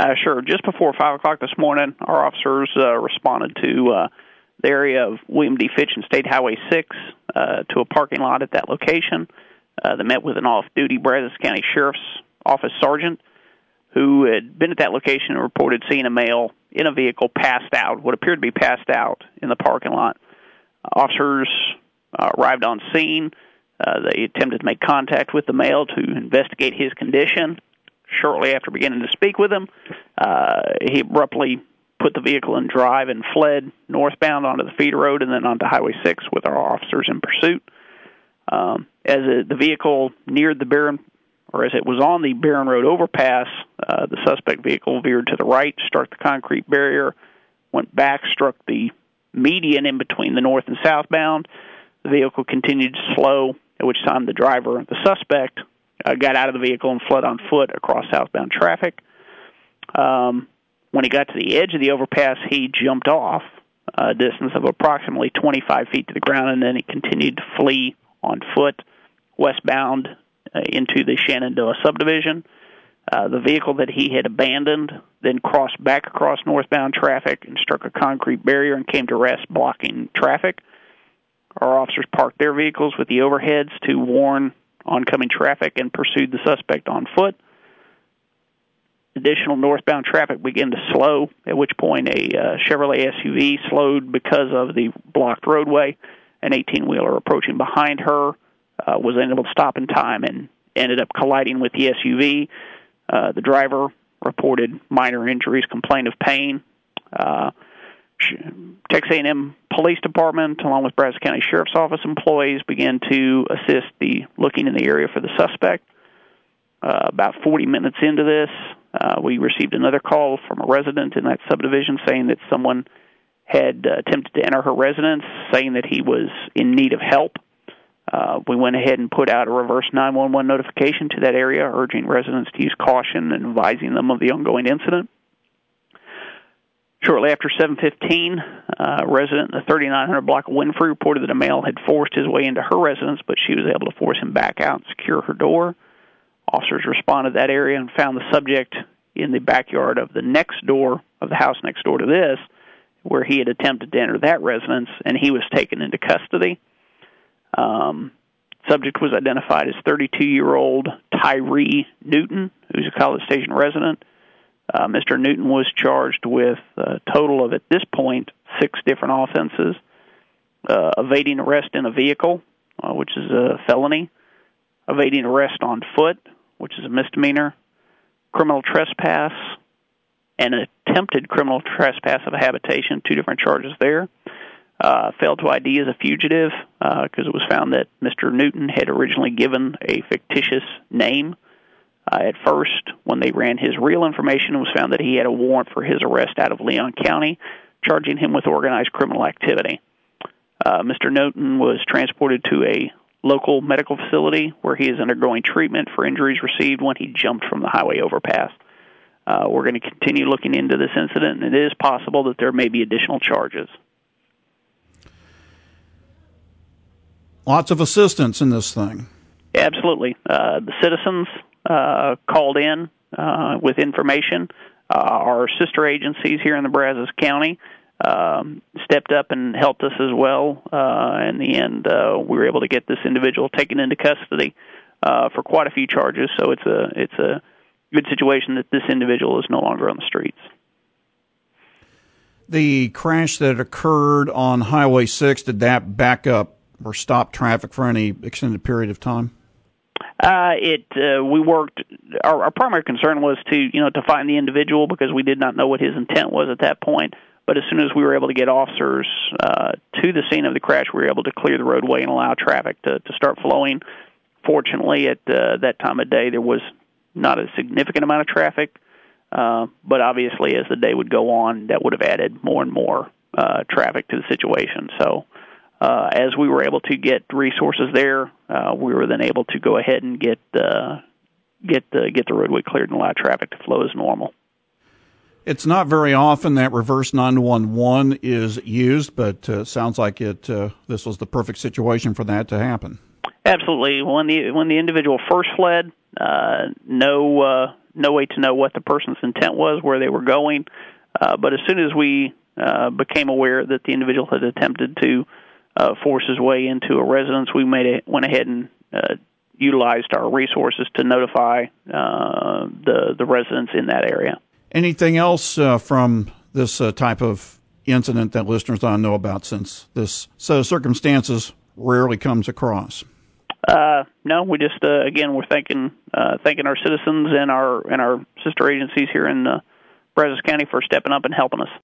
Sure. Just before 5 o'clock this morning, our officers responded to the area of William D. Fitch and State Highway 6 to a parking lot at that location. They met with an off-duty Brazos County Sheriff's Office sergeant who had been at that location and reported seeing a male in a vehicle passed out, what appeared to be passed out in the parking lot. Officers arrived on scene. They attempted to make contact with the male to investigate his condition. Shortly after beginning to speak with him, he abruptly put the vehicle in drive and fled northbound onto the feeder road and then onto Highway 6 with our officers in pursuit. As the vehicle neared the Barron, or as it was on the Barron Road overpass, the suspect vehicle veered to the right, struck the concrete barrier, went back, struck the median in between the north and southbound. The vehicle continued to slow, at which time the driver, the suspect, got out of the vehicle and fled on foot across southbound traffic. When he got to the edge of the overpass, he jumped off a distance of approximately 25 feet to the ground, and then he continued to flee on foot westbound into the Shenandoah subdivision. The vehicle that he had abandoned then crossed back across northbound traffic and struck a concrete barrier and came to rest, blocking traffic. Our officers parked their vehicles with the overheads to warn oncoming traffic and pursued the suspect on foot. Additional northbound traffic began to slow, at which point a Chevrolet SUV slowed because of the blocked roadway. An 18-wheeler approaching behind her was unable to stop in time and ended up colliding with the SUV. The driver reported minor injuries, complained of pain. Texas A&M Police Department, along with Brazos County Sheriff's Office employees, began to assist looking in the area for the suspect. About 40 minutes into this, we received another call from a resident in that subdivision saying that someone had attempted to enter her residence, saying that he was in need of help. We went ahead and put out a reverse 911 notification to that area, urging residents to use caution and advising them of the ongoing incident. Shortly after 7:15, a resident in the 3900 block of Winfrey reported that a male had forced his way into her residence, but she was able to force him back out and secure her door. Officers responded to that area and found the subject in the backyard of the next door, of the house next door to this, where he had attempted to enter that residence, and he was taken into custody. Subject was identified as 32-year-old Tyree Newton, who's a College Station resident. Mr. Newton was charged with a total of, at this point, 6 different offenses. Evading arrest in a vehicle, which is a felony. Evading arrest on foot, which is a misdemeanor. Criminal trespass and attempted criminal trespass of a habitation, 2 different charges there. Failed to ID as a fugitive because it was found that Mr. Newton had originally given a fictitious name. At first, when they ran his real information, it was found that he had a warrant for his arrest out of Leon County, charging him with organized criminal activity. Mr. Newton was transported to a local medical facility where he is undergoing treatment for injuries received when he jumped from the highway overpass. We're going to continue looking into this incident, and it is possible that there may be additional charges. Lots of assistance in this thing. Absolutely. The citizens called in with information. Our sister agencies here in the Brazos County stepped up and helped us as well. In the end, we were able to get this individual taken into custody for quite a few charges. So it's a good situation that this individual is no longer on the streets. The crash that occurred on Highway 6, did that back up or stop traffic for any extended period of time? We worked. Our primary concern was to find the individual because we did not know what his intent was at that point. But as soon as we were able to get officers to the scene of the crash, we were able to clear the roadway and allow traffic to start flowing. Fortunately, at that time of day, there was not a significant amount of traffic. But obviously, as the day would go on, that would have added more and more traffic to the situation. So as we were able to get resources there, we were then able to go ahead and get the roadway cleared and allow traffic to flow as normal. It's not very often that reverse 911 is used, but sounds like this was the perfect situation for that to happen. Absolutely. When the individual first fled, no way to know what the person's intent was, where they were going. But as soon as we became aware that the individual had attempted to force his way into a residence, we went ahead and utilized our resources to notify the residents in that area. Anything else from this type of incident that listeners ought to know about, since this set of circumstances rarely comes across? No, we just again we're thanking our citizens and our sister agencies here in Brazos County for stepping up and helping us.